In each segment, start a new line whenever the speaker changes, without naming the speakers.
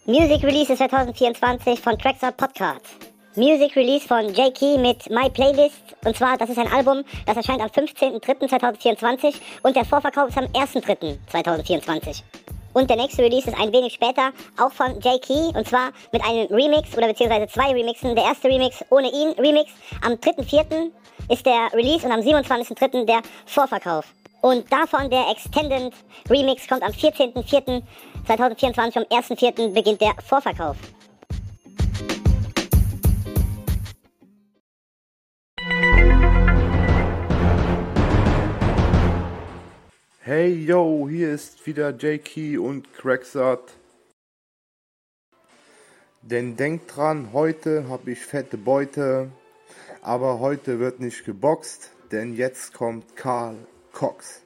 Music Release 2024 von Tracksort Podcast. Music Release von J-Key mit My Playlist. Und zwar, das ist ein Album, das erscheint am 15.03.2024 und der Vorverkauf ist am 1.03.2024. Und der nächste Release ist ein wenig später, auch von J-Key, und zwar mit einem Remix oder beziehungsweise 2 Remixen. Der erste Remix ohne ihn, Remix. Am 3.04. ist der Release und am 27.03. der Vorverkauf. Und davon der Extended Remix kommt am 14.04.2024, am 1.04. beginnt der Vorverkauf.
Hey yo, hier ist wieder J-Key und Cracksat. Denn denkt dran, heute habe ich fette Beute, aber heute wird nicht geboxt, denn jetzt kommt Carl Cox.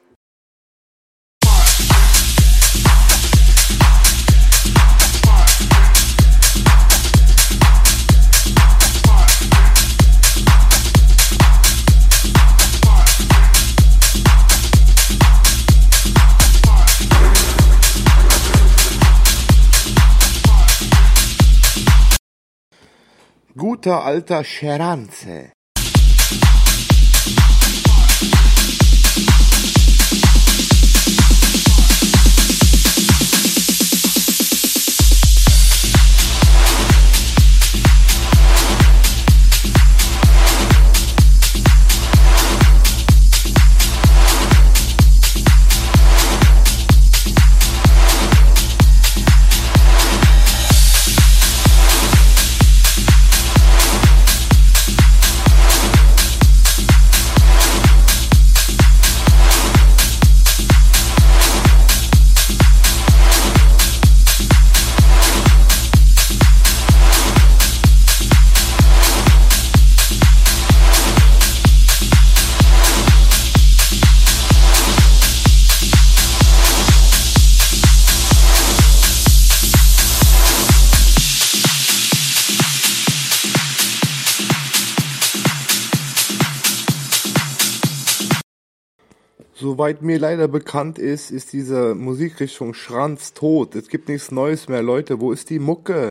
Guter alter Scheranze. Soweit mir leider bekannt ist, ist diese Musikrichtung Schranz tot. Es gibt nichts Neues mehr, Leute. Wo ist die Mucke?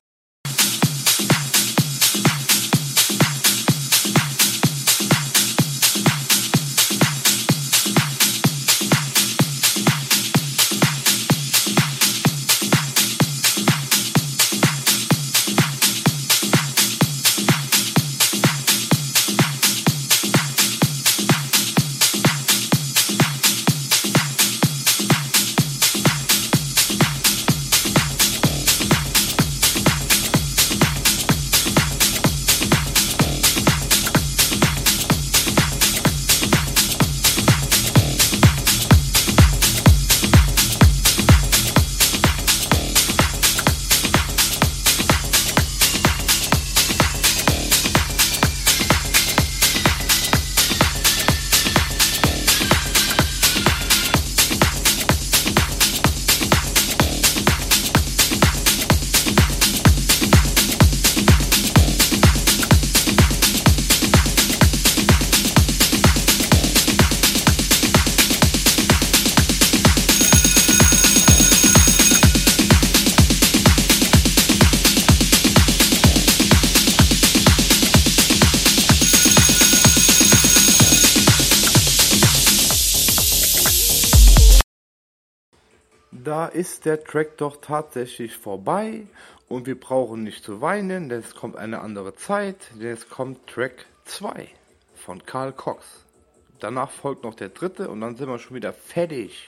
Da ist der Track doch tatsächlich vorbei und wir brauchen nicht zu weinen, denn es kommt eine andere Zeit, denn es kommt Track 2 von Carl Cox. Danach folgt noch der dritte und dann sind wir schon wieder fertig.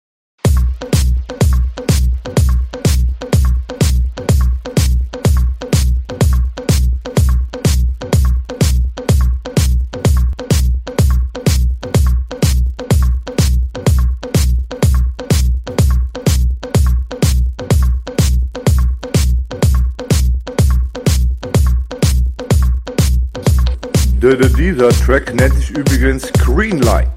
Dieser Track nennt sich übrigens Greenlight.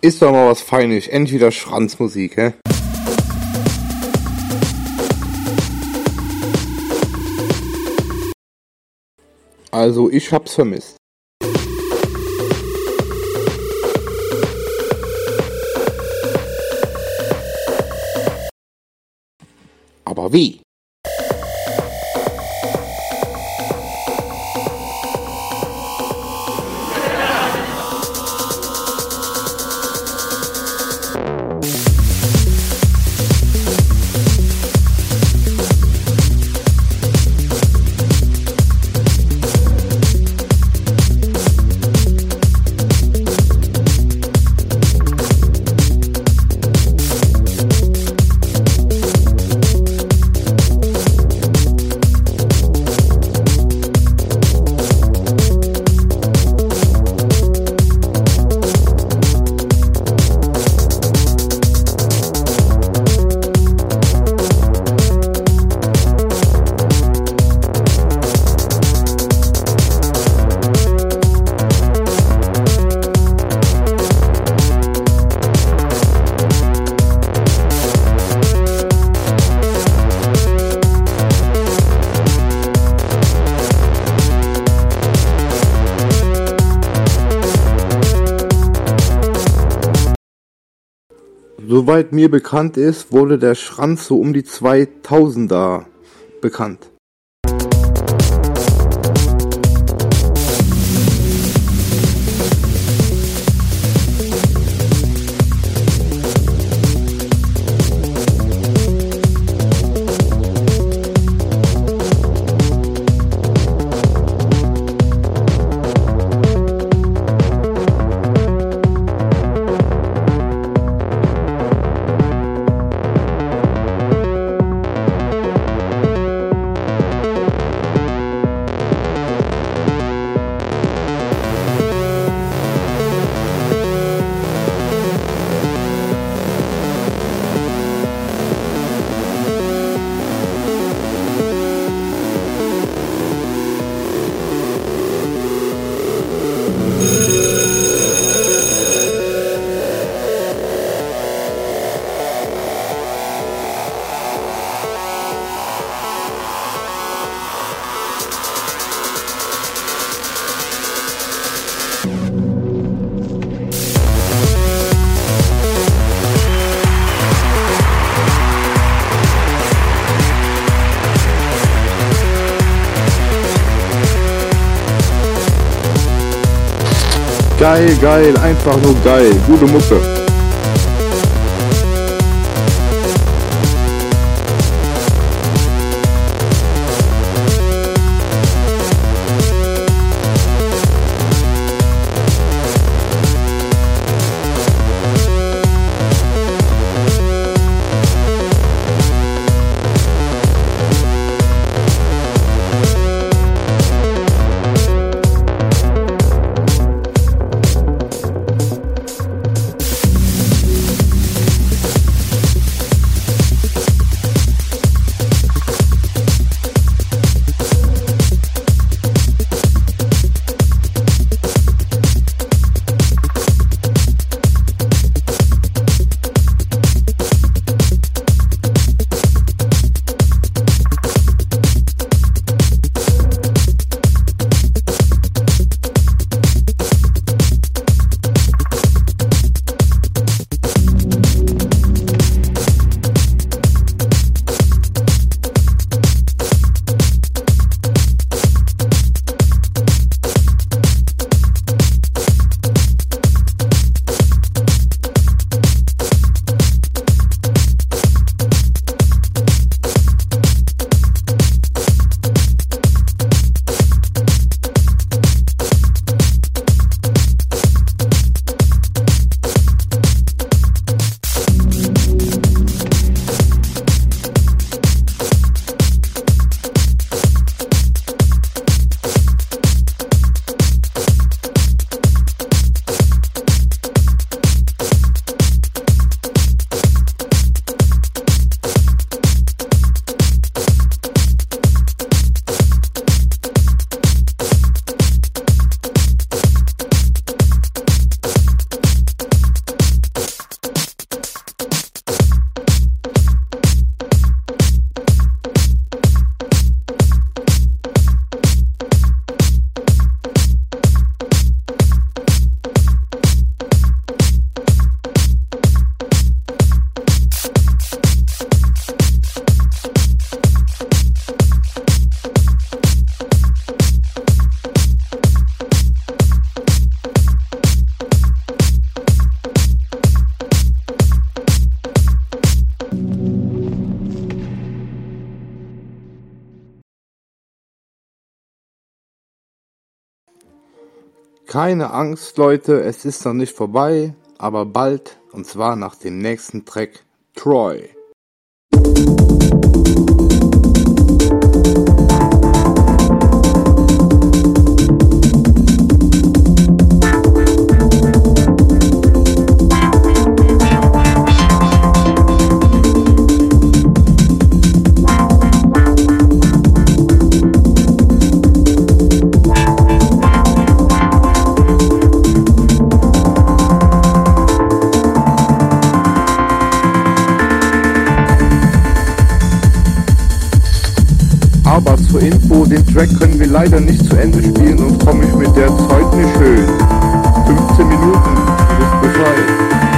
Ist doch mal was Feines, endlich wieder Schranzmusik, hä? Also, ich hab's vermisst. Aber wie? Soweit mir bekannt ist, wurde der Schranz so um die 2000er bekannt. Geil, geil, einfach nur geil. Gute Mucke. Keine Angst, Leute, es ist noch nicht vorbei, aber bald, und zwar nach dem nächsten Track, Troy. Aber zur Info, den Track können wir leider nicht zu Ende spielen, sonst komme ich mit der Zeit nicht schön. 15 Minuten, wisst Bescheid.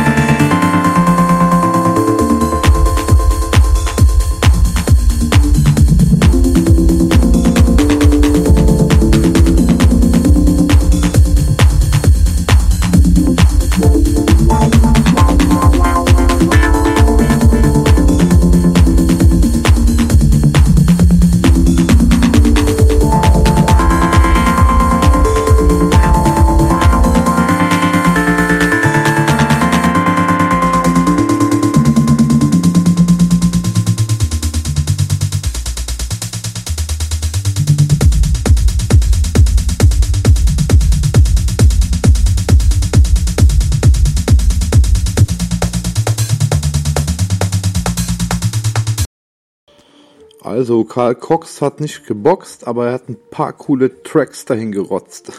Also Carl Cox hat nicht geboxt, aber er hat ein paar coole Tracks dahin gerotzt.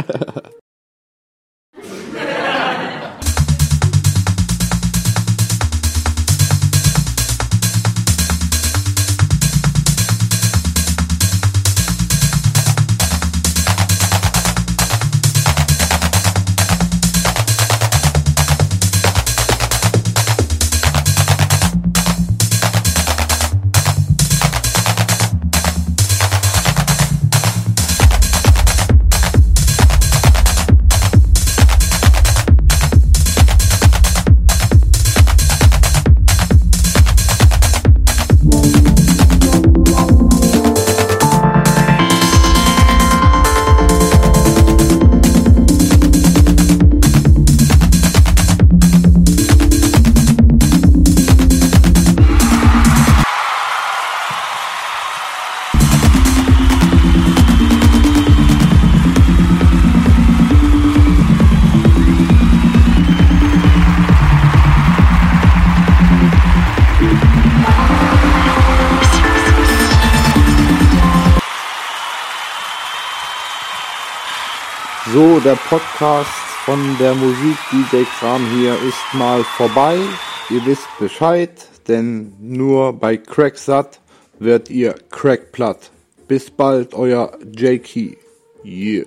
So, der Podcast von der Musik DJ Kram hier ist mal vorbei. Ihr wisst Bescheid, denn nur bei Cracksat werdet ihr crackplatt. Bis bald, euer J-Key. Yeah.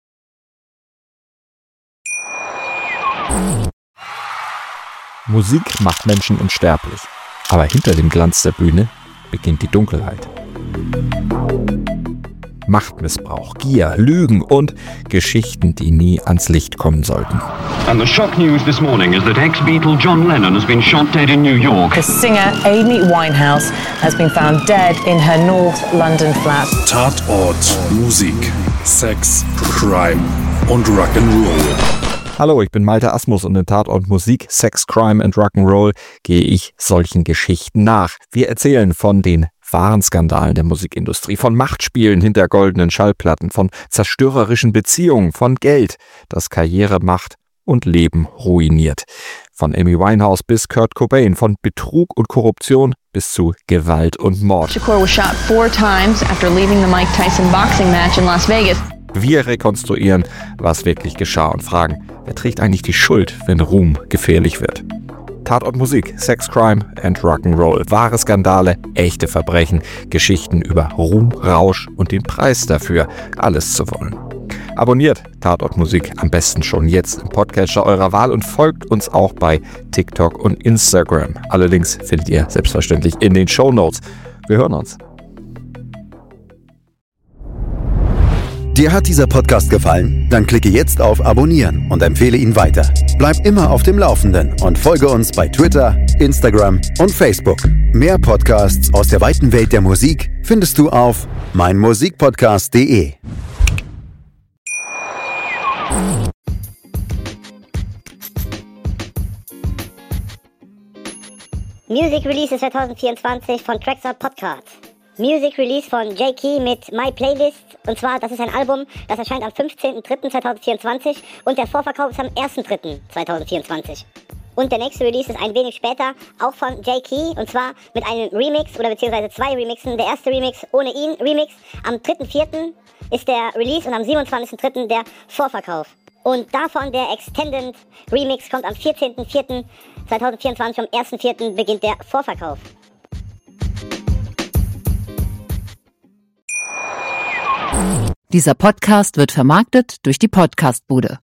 Musik macht Menschen unsterblich, aber hinter dem Glanz der Bühne beginnt die Dunkelheit. Machtmissbrauch, Gier, Lügen und Geschichten, die nie ans Licht kommen sollten.
And the shock news this morning is that ex-Beatle John Lennon has been shot dead in New York.
The singer Amy Winehouse has been found dead in her North London flat.
Tatort, Musik, Sex, Crime und Rock'n'Roll.
Hallo, ich bin Malte Asmus und in Tatort Musik, Sex, Crime and Rock'n'Roll gehe ich solchen Geschichten nach. Wir erzählen von den wahren Skandalen der Musikindustrie, von Machtspielen hinter goldenen Schallplatten, von zerstörerischen Beziehungen, von Geld, das Karriere macht und Leben ruiniert. Von Amy Winehouse bis Kurt Cobain, von Betrug und Korruption bis zu Gewalt und Mord.
Shakur was shot 4 times after leaving the Mike Tyson boxing match in Las Vegas.
Wir rekonstruieren, was wirklich geschah und fragen, wer trägt eigentlich die Schuld, wenn Ruhm gefährlich wird? Tatort Musik, Sex, Crime and Rock'n'Roll. Wahre Skandale, echte Verbrechen, Geschichten über Ruhm, Rausch und den Preis dafür, alles zu wollen. Abonniert Tatort Musik am besten schon jetzt im Podcatcher eurer Wahl und folgt uns auch bei TikTok und Instagram. Alle Links findet ihr selbstverständlich in den Shownotes. Wir hören uns.
Dir hat dieser Podcast gefallen? Dann klicke jetzt auf Abonnieren und empfehle ihn weiter. Bleib immer auf dem Laufenden und folge uns bei Twitter, Instagram und Facebook. Mehr Podcasts aus der weiten Welt der Musik findest du auf meinmusikpodcast.de.
Music Release 2024 von Trackside Podcast. Music Release von J.Key mit My Playlist. Und zwar, das ist ein Album, das erscheint am 15.03.2024 und der Vorverkauf ist am 1.03.2024. Und der nächste Release ist ein wenig später, auch von J.Key, und zwar mit einem Remix oder beziehungsweise 2 Remixen. Der erste Remix ohne ihn, Remix. Am 3.04. ist der Release und am 27.03. der Vorverkauf. Und davon der Extended Remix kommt am 14.04.2024, am 1.04. beginnt der Vorverkauf.
Dieser Podcast wird vermarktet durch die Podcastbude.